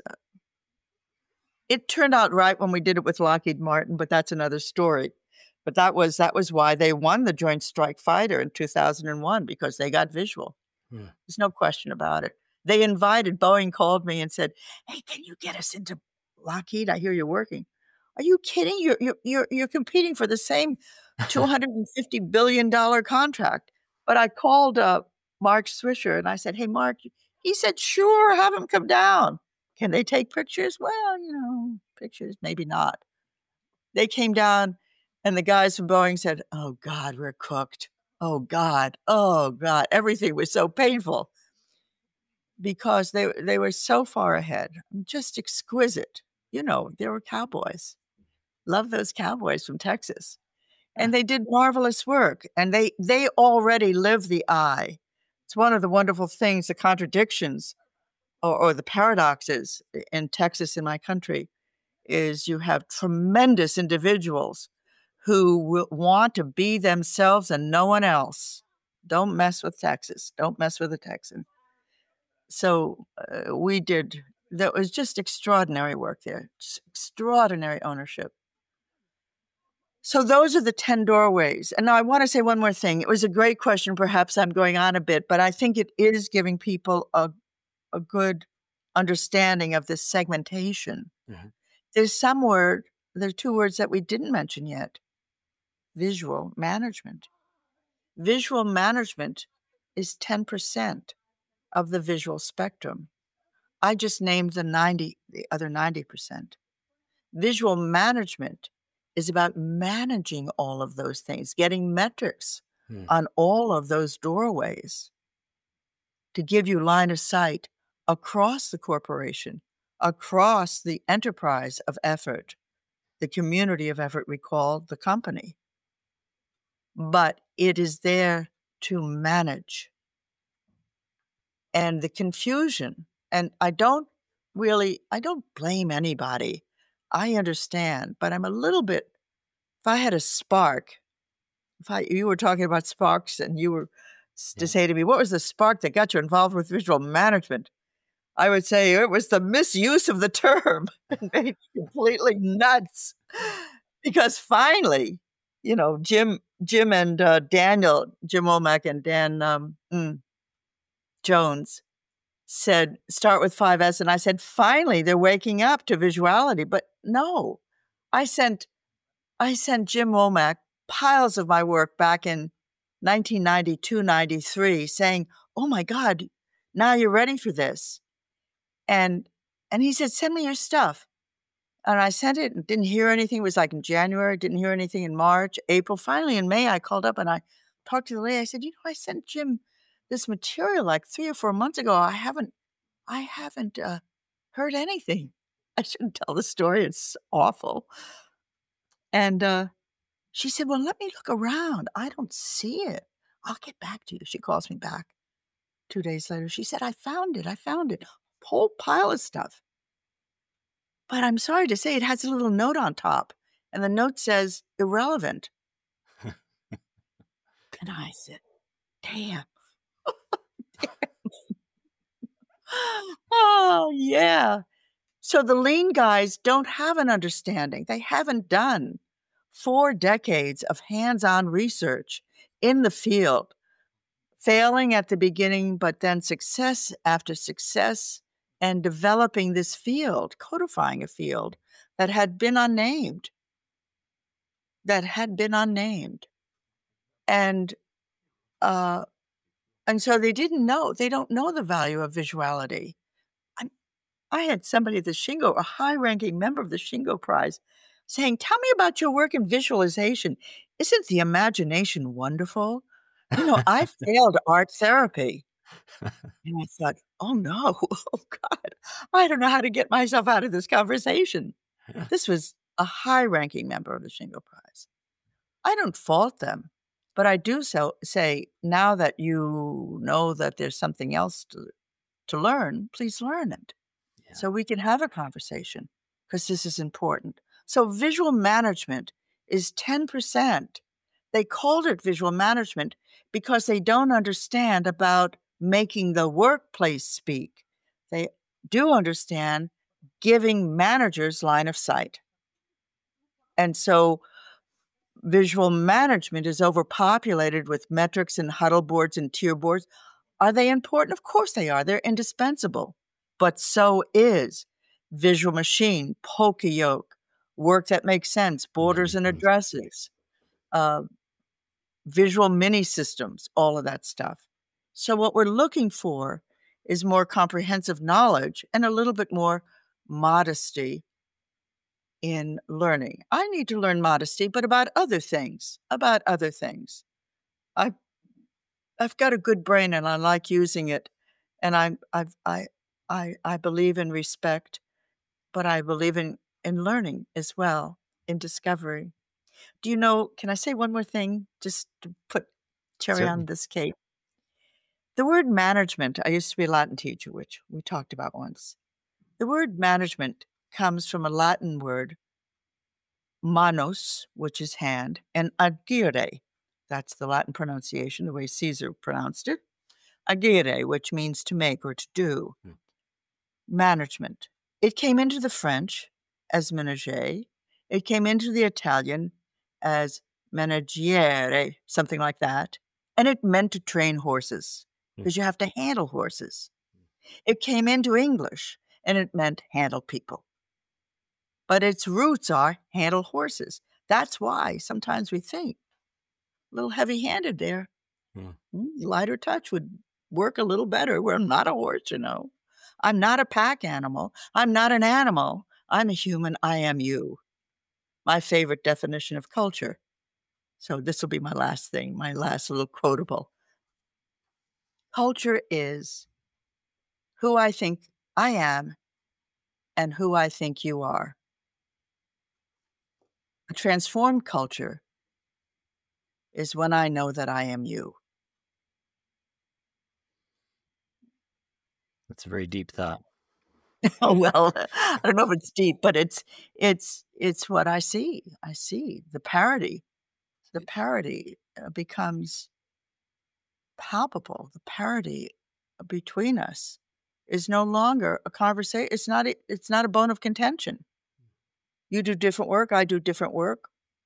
It turned out right when we did it with Lockheed Martin, but that's another story. But that was why they won the Joint Strike Fighter in 2001 because they got visual. There's no question about it. They invited, Boeing called me and said, "Hey, can you get us into Lockheed? I hear you're working." Are you kidding? You're competing for the same $250 billion contract. But I called Mark Swisher and I said, "Hey, Mark," he said, "Sure, have him come down. Can they take pictures?" Well, pictures, maybe not. They came down and the guys from Boeing said, "Oh God, we're cooked. Oh God, everything was so painful." Because they were so far ahead, just exquisite. They were cowboys. Love those cowboys from Texas. And they did marvelous work, and they already live the I. It's one of the wonderful things, the contradictions or the paradoxes in Texas, in my country, is you have tremendous individuals who will want to be themselves and no one else. Don't mess with Texas. Don't mess with a Texan. So that was just extraordinary work there, just extraordinary ownership. So those are the 10 doorways. And now I want to say one more thing. It was a great question. Perhaps I'm going on a bit, but I think it is giving people a good understanding of this segmentation. There's there are two words that we didn't mention yet. Visual management. Visual management is 10% of the visual spectrum. I just named the other 90%. Visual management is about managing all of those things, getting metrics on all of those doorways to give you line of sight across the corporation, across the enterprise of effort, the community of effort we call the company. But it is there to manage. And the confusion, and I don't blame anybody. I understand, but I'm a little bit, if I had a spark, you were talking about sparks and you were to say to me, what was the spark that got you involved with visual management? I would say it was the misuse of the term. It made me completely nuts because finally, Jim and Daniel, Jim Womack and Dan Jones said, start with 5S. And I said, finally, they're waking up to visuality. But no, I sent Jim Womack piles of my work back in 1992, 93, saying, oh my God, now you're ready for this. And he said, send me your stuff. And I sent it and didn't hear anything. It was like in January, didn't hear anything in March, April. Finally, in May, I called up and I talked to the lady. I said, I sent Jim this material like 3 or 4 months ago. I haven't heard anything. I shouldn't tell the story. It's awful. And she said, well, let me look around. I don't see it. I'll get back to you. She calls me back 2 days later. She said, I found it. Whole pile of stuff. But I'm sorry to say it has a little note on top. And the note says irrelevant. And I said, damn. Oh, yeah. So the lean guys don't have an understanding. They haven't done 4 decades of hands-on research in the field, failing at the beginning, but then success after success, and developing this field, codifying a field that had been unnamed. And so they don't know the value of visuality. I had somebody at the Shingo, a high-ranking member of the Shingo Prize, saying, tell me about your work in visualization. Isn't the imagination wonderful? I failed art therapy. And I thought, oh no, oh God, I don't know how to get myself out of this conversation. This was a high-ranking member of the Shingo Prize. I don't fault them, but I do say, now that you know that there's something else to learn, please learn it. Yeah. So we can have a conversation, because this is important. So visual management is 10%. They called it visual management because they don't understand about making the workplace speak. They do understand giving managers line of sight. And so visual management is overpopulated with metrics and huddle boards and tier boards. Are they important? Of course they are. They're indispensable. But so is visual machine, Poka-yoke, work that makes sense, borders and addresses, visual mini systems, all of that stuff. So what we're looking for is more comprehensive knowledge and a little bit more modesty in learning. I need to learn modesty, but about other things. I've got a good brain and I like using it, and I believe in respect, but I believe in learning as well, in discovery. Do you know, can I say one more thing just to put cherry on Certainly. this cake? The word management, I used to be a Latin teacher, which we talked about once. The word management comes from a Latin word, manos, which is hand, and agere. That's the Latin pronunciation, the way Caesar pronounced it. Agere, which means to make or to do. Management. It came into the French as ménager. It came into the Italian as menagiere, something like that. And it meant to train horses, because you have to handle horses. It came into English, and it meant handle people. But its roots are handle horses. That's why sometimes we think a little heavy-handed there. Lighter touch would work a little better. We're not a horse, I'm not a pack animal. I'm not an animal. I'm a human. I am you. My favorite definition of culture. So this will be my last thing, my last little quotable. Culture is who I think I am and who I think you are. A transformed culture is when I know that I am you. That's a very deep thought. Oh, well, I don't know if it's deep, but it's what I see. I see the parity. The parity becomes palpable. The parity between us is no longer a conversation. It's not a bone of contention. You do different work. I do different work.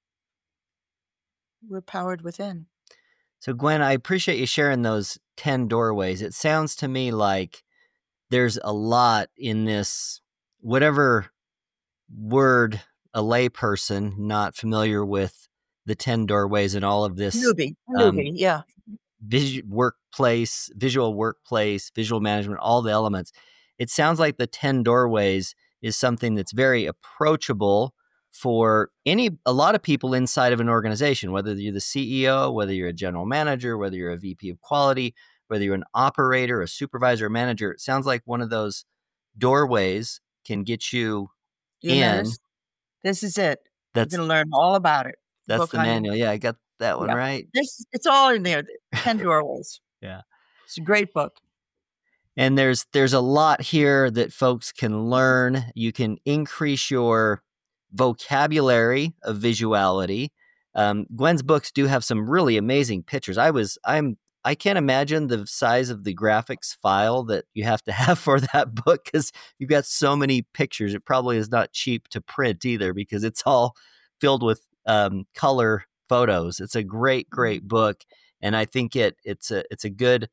We're powered within. So Gwen, I appreciate you sharing those 10 doorways. It sounds to me like there's a lot in this, whatever word a layperson not familiar with the 10 doorways and all of this Newbie, yeah. visual workplace, visual management, all the elements. It sounds like the 10 doorways is something that's very approachable for a lot of people inside of an organization, whether you're the CEO, whether you're a general manager, whether you're a VP of quality, whether you're an operator, a supervisor, a manager. It sounds like one of those doorways can get you in. This is it. You That's can learn all about it. that's Book the on, manual. Yeah, I got that one yeah. right. It's all in there. 10 Doorways. Yeah. It's a great book. And there's a lot here that folks can learn. You can increase your vocabulary of visuality. Gwen's books do have some really amazing pictures. I can't imagine the size of the graphics file that you have to have for that book because you've got so many pictures. It probably is not cheap to print either because it's all filled with color photos. It's a great book, and I think it's a good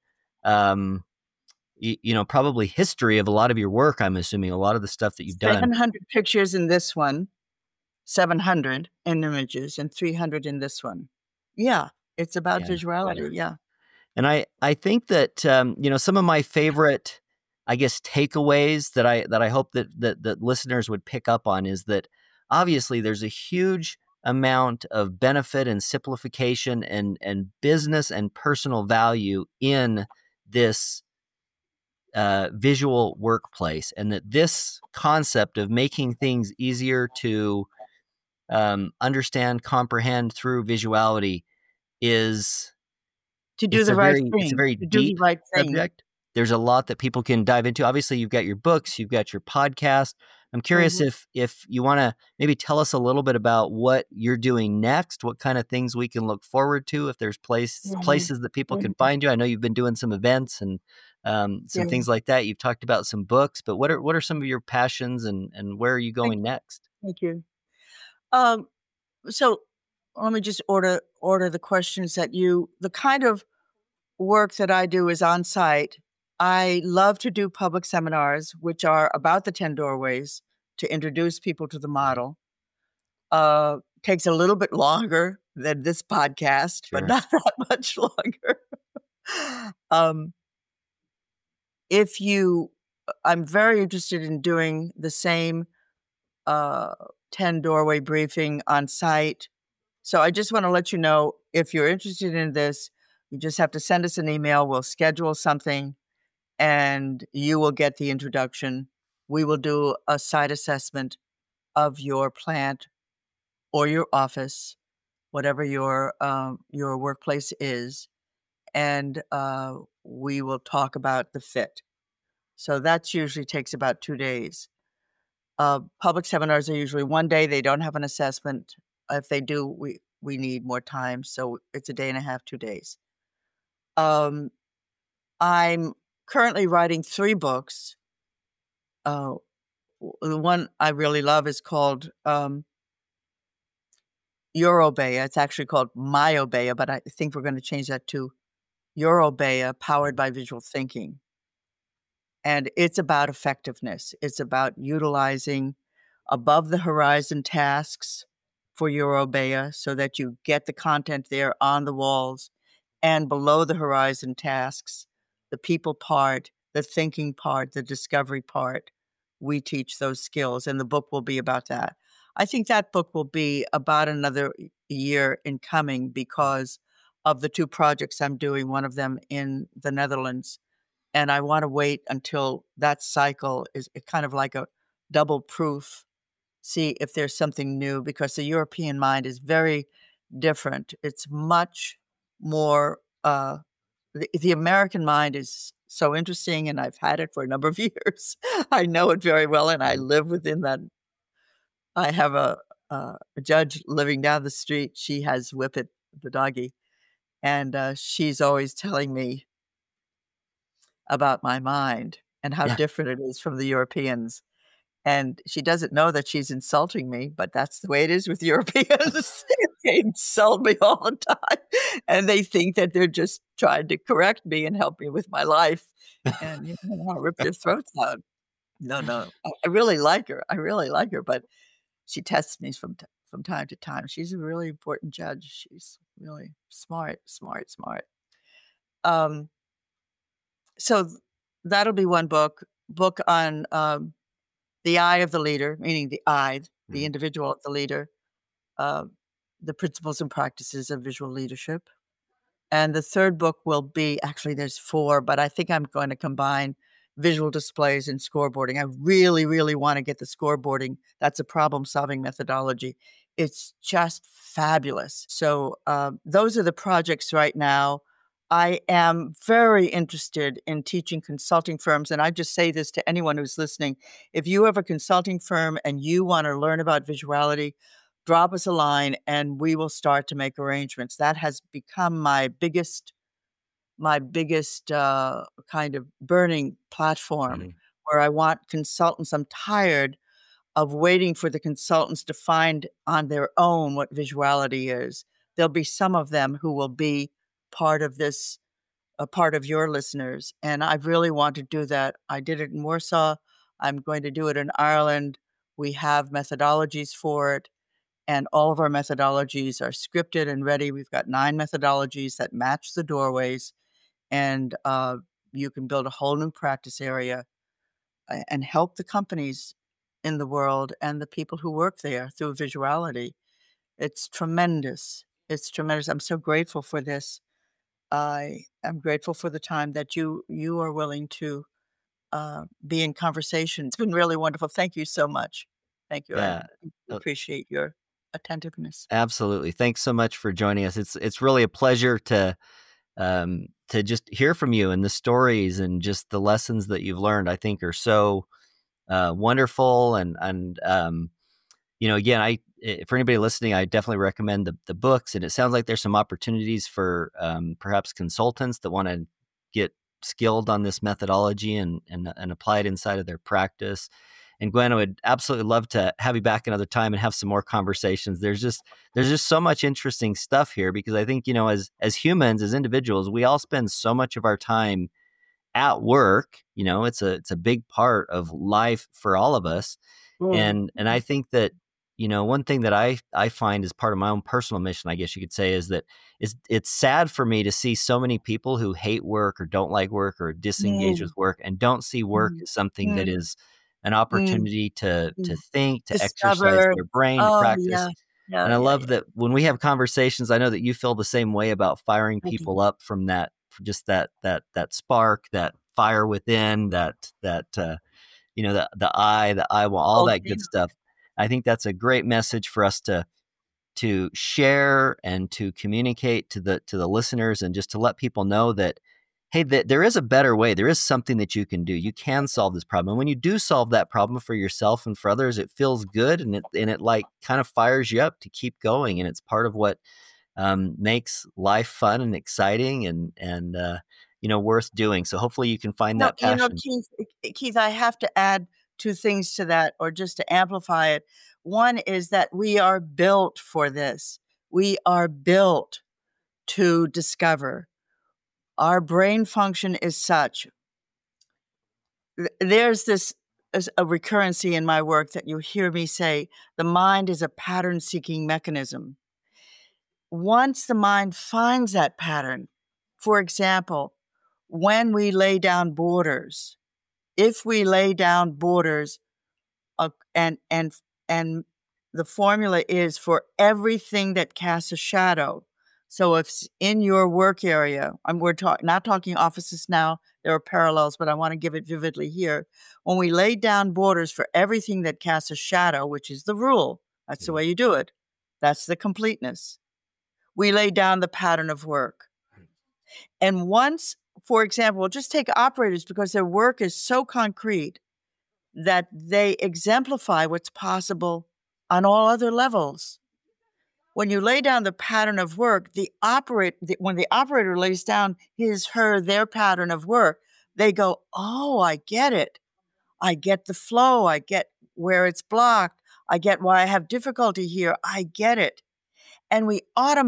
probably history of a lot of your work. I'm assuming a lot of the stuff that you've done. 700 pictures in this one, 700 in images, and 300 in this one. Yeah, it's about visuality. Yeah. And I think that some of my favorite, I guess, takeaways that I hope that listeners would pick up on is that obviously there's a huge amount of benefit and simplification and business and personal value in this visual workplace, and that this concept of making things easier to understand, comprehend through visuality is to do the right it's a thing. very To do the deep right thing. subject. There's a lot that people can dive into. Obviously, you've got your books, you've got your podcast. I'm curious if you want to maybe tell us a little bit about what you're doing next, what kind of things we can look forward to, if there's places that people can find you. I know you've been doing some events and some things like that. You've talked about some books, but what are some of your passions and where are you going next? Thank you. So let me just order the questions that the kind of work that I do is on site. I love to do public seminars, which are about the 10 Doorways to introduce people to the model. Takes a little bit longer than this podcast, but not that much longer. I'm very interested in doing the same 10 Doorway briefing on site. So I just want to let you know, if you're interested in this, you just have to send us an email. We'll schedule something and you will get the introduction. We will do a site assessment of your plant or your office, whatever your workplace is, and we will talk about the fit. So that usually takes about 2 days. Public seminars are usually 1 day. They don't have an assessment. If they do, we need more time. So it's a day and a half, 2 days. I'm currently writing 3 books. The one I really love is called Eurobeia. It's actually called Myobeia, but I think we're going to change that to Eurobeia, powered by visual thinking. And it's about effectiveness. It's about utilizing above the horizon tasks for Eurobeia so that you get the content there on the walls, and below the horizon tasks, the people part, the thinking part, the discovery part. We teach those skills, and the book will be about that. I think that book will be about another year in coming because of the 2 projects I'm doing, one of them in the Netherlands. And I want to wait until that cycle is kind of like a double proof, see if there's something new, because the European mind is very different. It's much more, the American mind is so interesting, and I've had it for a number of years. I know it very well, and I live within that. I have a judge living down the street. She has Whippet, the doggy, and she's always telling me about my mind and how different it is from the Europeans. And she doesn't know that she's insulting me, but that's the way it is with Europeans. They insult me all the time, and they think that they're just trying to correct me and help me with my life, and I'll rip their throats out. No, I really like her. I really like her, but she tests me from time to time. She's a really important judge. She's really smart. So that'll be one book on the eye of the leader, meaning the eye, the individual of the leader, the principles and practices of visual leadership. And the third book will be, actually there's 4, but I think I'm going to combine visual displays and scoreboarding. I really, really want to get the scoreboarding. That's a problem-solving methodology It's just fabulous. So those are the projects right now. I am very interested in teaching consulting firms, and I just say this to anyone who's listening. If you have a consulting firm and you want to learn about visuality, drop us a line and we will start to make arrangements. That has become my biggest kind of burning platform, Mhm. where I want consultants. I'm tired of waiting for the consultants to find on their own what visuality is. There'll be some of them who will be part of this, a part of your listeners. And I really want to do that. I did it in Warsaw. I'm going to do it in Ireland. We have methodologies for it, and all of our methodologies are scripted and ready. We've got 9 methodologies that match the doorways, and you can build a whole new practice area and help the companies in the world and the people who work there through visuality. It's tremendous. It's tremendous. I'm so grateful for this. I am grateful for the time that you are willing to be in conversation. It's been really wonderful. Thank you so much. Thank you. I Yeah. Uh, appreciate your attentiveness. Absolutely. Thanks so much for joining us. It's really a pleasure to just hear from you, and the stories and just the lessons that you've learned. I think are so wonderful, and again, for anybody listening, I definitely recommend the books. And it sounds like there's some opportunities for perhaps consultants that want to get skilled on this methodology and apply it inside of their practice. And Gwen, I would absolutely love to have you back another time and have some more conversations. There's just so much interesting stuff here, because I think, as humans, as individuals, we all spend so much of our time at work. It's a big part of life for all of us. Mm. And I think that, one thing that I find as part of my own personal mission, I guess you could say, is that it's sad for me to see so many people who hate work or don't like work or disengage Mm, with work and don't see work mm, as something that mm, is an mm, opportunity to mm. think, to exercise Discover. their brain, to Oh, practice. yeah. Yeah, And I yeah, love yeah. that when we have conversations, I know that you feel the same way about firing I people do. up from just that spark, that fire within, the eye will, all that good Volcano. stuff. I think that's a great message for us to share and to communicate to the listeners, and just to let people know that, hey, that there is a better way. There is something that you can do. You can solve this problem. And when you do solve that problem for yourself and for others, it feels good, and it like kind of fires you up to keep going. And it's part of what makes life fun and exciting, and worth doing. So hopefully you can find that passion. Keith, I have to add 2 things to that, or just to amplify it. One is that we are built for this. We are built to discover. Our brain function is such. There's this as a recurrency in my work that you hear me say, the mind is a pattern-seeking mechanism. Once the mind finds that pattern, for example, when we lay down borders, if we lay down borders, uh, and and and the formula is for everything that casts a shadow. So if in your work area, we're not talking offices now, there are parallels, but I want to give it vividly here. When we lay down borders for everything that casts a shadow, which is the rule, that's the Mhm. way you do it. That's the completeness. We lay down the pattern of work. And once, for example, we'll just take operators because their work is so concrete that they exemplify what's possible on all other levels. When you lay down the pattern of work, when the operator lays down their pattern of work, they go, "Oh, I get it. I get the flow. I get where it's blocked. I get why I have difficulty here. I get it." And we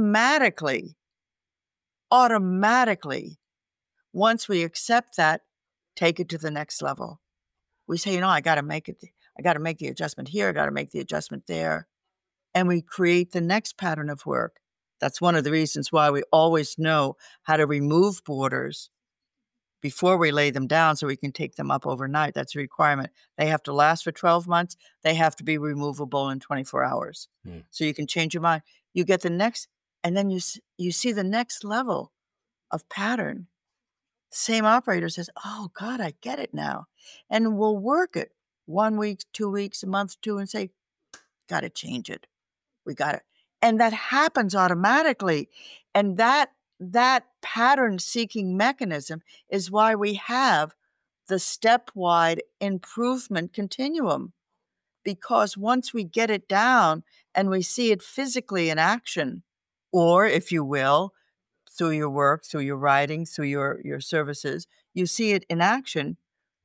automatically, once we accept that, take it to the next level. We say, I got to make it. I got to make the adjustment here. I got to make the adjustment there. And we create the next pattern of work. That's one of the reasons why we always know how to remove borders before we lay them down so we can take them up overnight. That's a requirement. They have to last for 12 months. They have to be removable in 24 hours. Hmm. So you can change your mind. You get the next, and then you see the next level of pattern. Same operator says, "Oh, God, I get it now." And we'll work it 1 week, 2 weeks, a month, 2, and say, "Got to change it." We got it. And that happens automatically. And that pattern seeking mechanism is why we have the stepwise improvement continuum. Because once we get it down and we see it physically in action, or if you will, through your work, through your writing, through your services, you see it in action,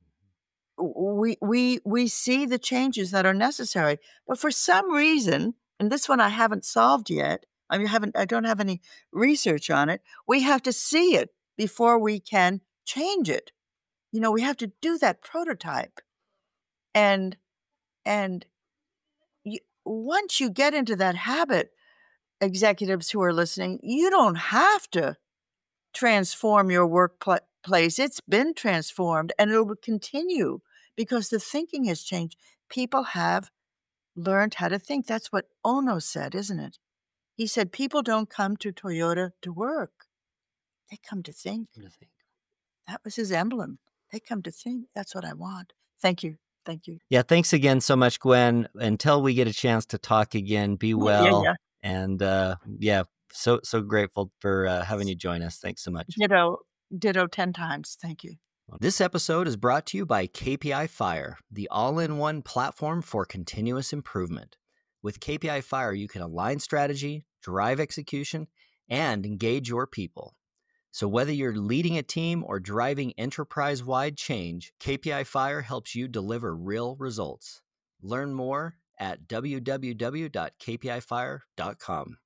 we see the changes that are necessary. But for some reason, and this one I haven't solved yet, I don't have any research on it, we have to see it before we can change it. We have to do that prototype. And once you get into that habit, executives who are listening, you don't have to transform your workplace. It's been transformed and it will continue because the thinking has changed. People have learned how to think. That's what Ono said, isn't it? He said, people don't come to Toyota to work. They come to think. That was his emblem. They come to think. That's what I want. Thank you. Thank you. Yeah, thanks again so much, Gwen. Until we get a chance to talk again, be well. Yeah. And so grateful for having you join us. Thanks so much. Ditto 10 times. Thank you. This episode is brought to you by KPI Fire, the all-in-one platform for continuous improvement. With KPI Fire, you can align strategy, drive execution, and engage your people. So whether you're leading a team or driving enterprise-wide change, KPI Fire helps you deliver real results. Learn more at www.kpifire.com.